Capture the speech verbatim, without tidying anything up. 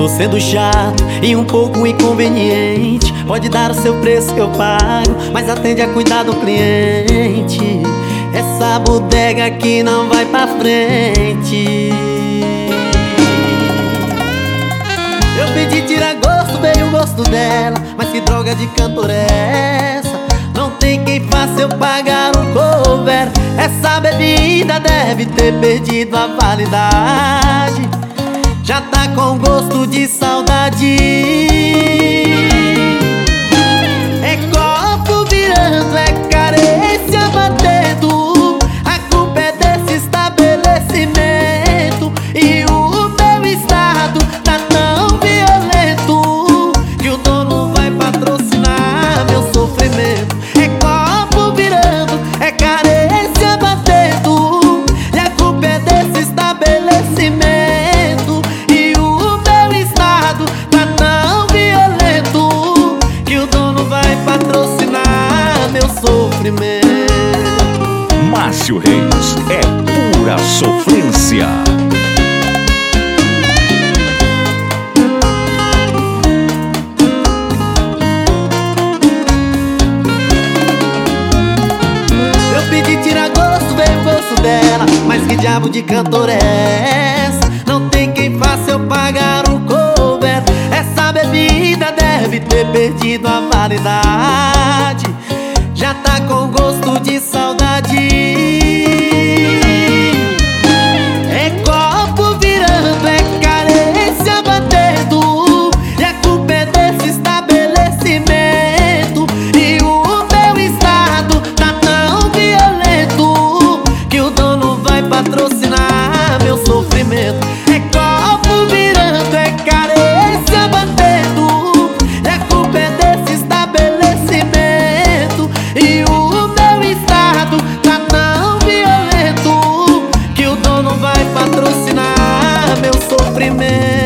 Tô sendo chato e um pouco inconveniente. Pode dar o seu preço que eu pago, mas atende a cuidar do cliente. Essa bodega aqui não vai pra frente. Eu pedi tira gosto, veio o gosto dela, mas que droga de cantora é essa? Não tem quem faça eu pagar um cover. Essa bebida deve ter perdido a validade. Já tá com gosto de saudade. É copo virando, é carência batendo. A culpa é desse estabelecimento. E o meu estado tá tão violento que o dono vai patrocinar meu sofrimento. É copo virando, é carência batendo. E a culpa é desse estabelecimento. Márcio Reis é pura sofrência. Eu pedi tira gosto, veio o gosto dela, mas que diabo de cantora é essa? Não tem quem faça eu pagar um cover. Essa bebida deve ter perdido a validade. Já tá com gosto de saudade. É copo virando, é carência batendo. E a culpa é desse estabelecimento. E o meu estado tá tão violento que o dono vai patrocinar meu sofrimento. É copo virando, é carência batendo. E a culpa é desse estabelecimento. E o meu estado tá tão violento que o dono vai patrocinar meu sofrimento.